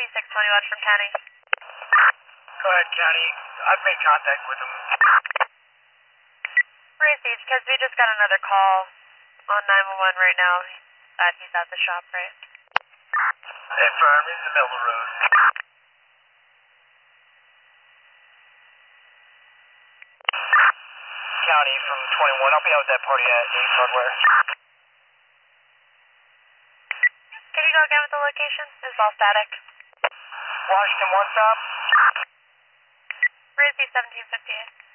7621 from County. Go ahead, County. I've made contact with him. Raise these, because we just got another call on 911 right now. He's at the shop, right? Affirm, he's in the middle of the road. County from 21. I'll be out with that party at Ace Hardware. Can you go again with the location? It's all static. Washington, one stop. Raise these 1758.